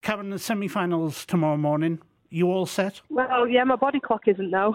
Karen, the semi-finals tomorrow morning. You all set? Well, yeah, my body clock isn't, though.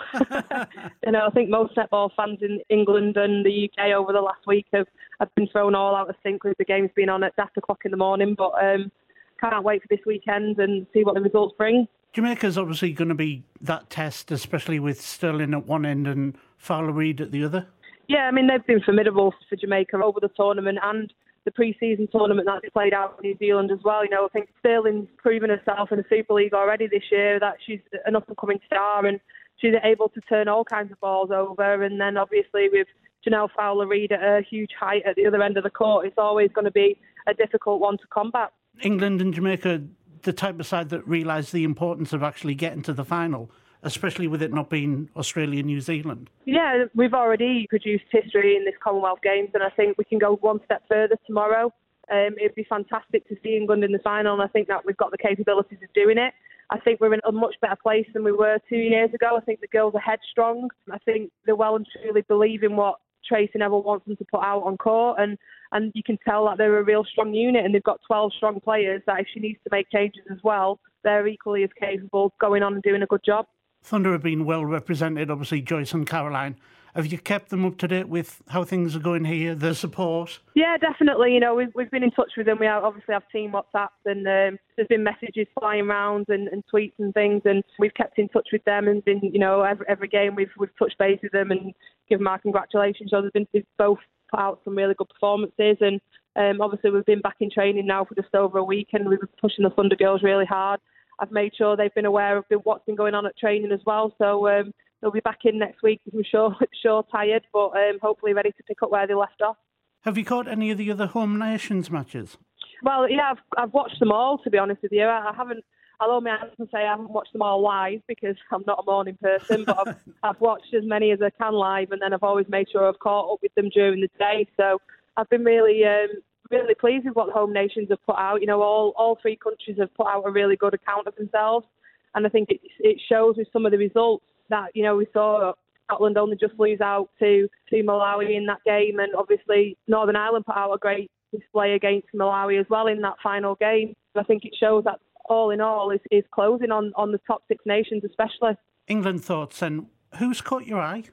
I think most netball fans in England and the UK over the last week have been thrown all out of sync with the games being on at 8:00 in the morning. But can't wait for this weekend and see what the results bring. Jamaica's obviously going to be that test, especially with Sterling at one end and Fowler Reid at the other. Yeah, I mean, they've been formidable for Jamaica over the tournament and the pre-season tournament that they played out in New Zealand as well. I think Sterling's proven herself in the Super League already this year, that she's an up-and-coming star and she's able to turn all kinds of balls over. And then obviously with Janelle Fowler-Reid at a huge height at the other end of the court, it's always going to be a difficult one to combat. England and Jamaica, the type of side that realise the importance of actually getting to the final, especially with it not being Australia-New Zealand. Yeah, we've already produced history in this Commonwealth Games, and I think we can go one step further tomorrow. It'd be fantastic to see England in the final, and I think that we've got the capabilities of doing it. I think we're in a much better place than we were 2 years ago. I think the girls are headstrong. I think they well and truly believe in what Tracy Neville wants them to put out on court, and you can tell that they're a real strong unit, and they've got 12 strong players that if she needs to make changes as well, they're equally as capable of going on and doing a good job. Thunder have been well represented, obviously Joyce and Caroline. Have you kept them up to date with how things are going here, their support? Yeah, definitely. We've been in touch with them. We obviously have team WhatsApps, and there's been messages flying around and tweets and things, and we've kept in touch with them and been, every game we've touched base with them and given our congratulations. So they've both put out some really good performances, and obviously we've been back in training now for just over a week, and we've been pushing the Thunder girls really hard. I've made sure they've been aware of what's been going on at training as well. So they'll be back in next week, I'm sure tired, but hopefully ready to pick up where they left off. Have you caught any of the other home nations matches? Well, yeah, I've watched them all, to be honest with you. I haven't, although my hands can say I haven't watched them all live because I'm not a morning person, but I've watched as many as I can live, and then I've always made sure I've caught up with them during the day. So I've been really pleased with what the home nations have put out. All three countries have put out a really good account of themselves, and I think it shows with some of the results that, we saw Scotland only just lose out to Malawi in that game, and obviously Northern Ireland put out a great display against Malawi as well in that final game. I think it shows that all in all is closing on the top six nations especially. England thoughts, and who's caught your eye?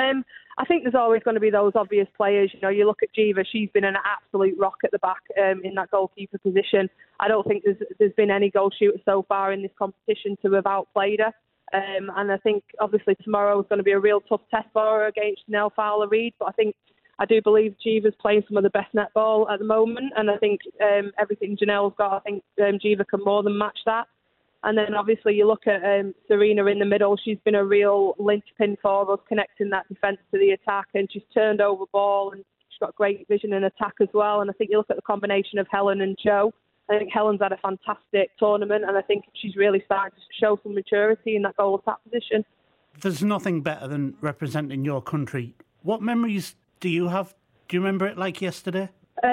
I think there's always going to be those obvious players. You look at Jiva, she's been an absolute rock at the back in that goalkeeper position. I don't think there's been any goal shooter so far in this competition to have outplayed her. And I think obviously tomorrow is going to be a real tough test for her against Janelle Fowler-Reid, but I do believe Jiva's playing some of the best netball at the moment, and I think everything Janelle's got, I think Jiva can more than match that. And then obviously you look at Serena in the middle. She's been a real linchpin for us, connecting that defence to the attack, and she's turned over ball, and she's got great vision in attack as well. And I think you look at the combination of Helen and Jo. I think Helen's had a fantastic tournament, and I think she's really starting to show some maturity in that goal attack position. There's nothing better than representing your country. What memories do you have? Do you remember it like yesterday?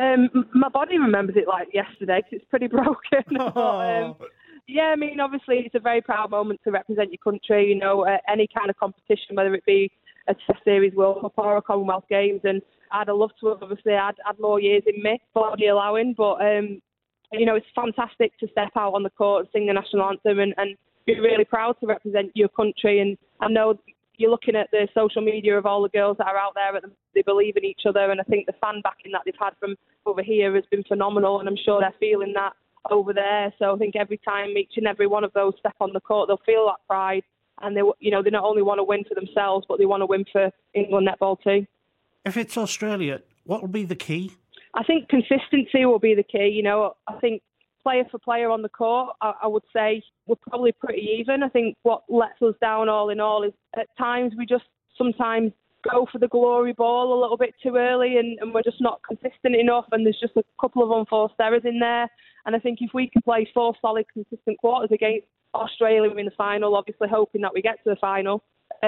My body remembers it like yesterday because it's pretty broken. Oh. But, yeah, I mean, obviously it's a very proud moment to represent your country, any kind of competition, whether it be a Test Series World Cup or a Commonwealth Games. And I'd have loved to have obviously had more years in me, body allowing, but it's fantastic to step out on the court and sing the national anthem and be really proud to represent your country. And I know you're looking at the social media of all the girls that are out there, they believe in each other, and I think the fan backing that they've had from over here has been phenomenal, and I'm sure they're feeling that over there. So I think every time each and every one of those step on the court, they'll feel that pride, and they not only want to win for themselves, but they want to win for England netball too. If it's Australia, what will be the key? I think consistency will be the key. I think player for player on the court, I would say we're probably pretty even. I think what lets us down all in all is at times we just sometimes go for the glory ball a little bit too early, and we're just not consistent enough, and there's just a couple of unforced errors in there. And I think if we can play 4 solid, consistent quarters against Australia in the final, obviously hoping that we get to the final,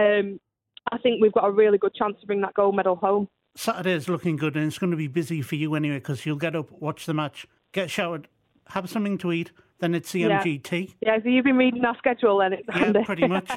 I think we've got a really good chance to bring that gold medal home. Saturday's looking good, and it's going to be busy for you anyway, because you'll get up, watch the match, get showered, have something to eat, then it's CMGT. Yeah, so you've been reading our schedule then. It's handy. Yeah, pretty much.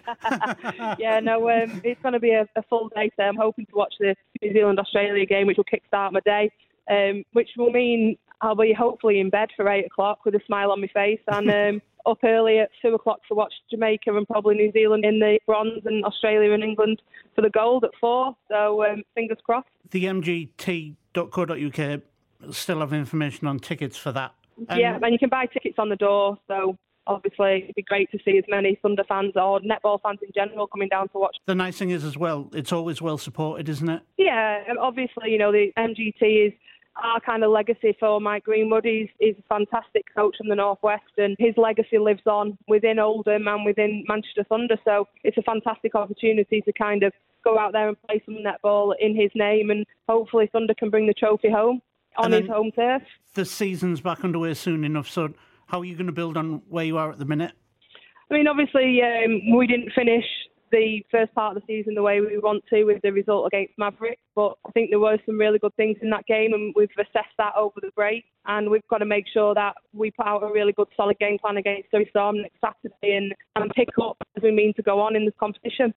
It's going to be a full day, so I'm hoping to watch the New Zealand-Australia game, which will kickstart my day, which will mean I'll be hopefully in bed for 8 o'clock with a smile on my face, and up early at 2 o'clock to watch Jamaica and probably New Zealand in the bronze, and Australia and England for the gold at 4. So fingers crossed. The mgt.co.uk still have information on tickets for that. Yeah, and you can buy tickets on the door. So obviously it'd be great to see as many Thunder fans or netball fans in general coming down to watch. The nice thing is as well, it's always well supported, isn't it? Yeah, and obviously, the MGT is our kind of legacy for Mike Greenwood. He's a fantastic coach from the Northwest, and his legacy lives on within Oldham and within Manchester Thunder. So it's a fantastic opportunity to kind of go out there and play some netball in his name, and hopefully Thunder can bring the trophy home on his home turf. The season's back underway soon enough, so how are you going to build on where you are at the minute? I mean, obviously, we didn't finish the first part of the season the way we want to with the result against Maverick, but I think there were some really good things in that game, and we've assessed that over the break, and we've got to make sure that we put out a really good solid game plan against Surrey Storm next Saturday and pick up as we mean to go on in this competition.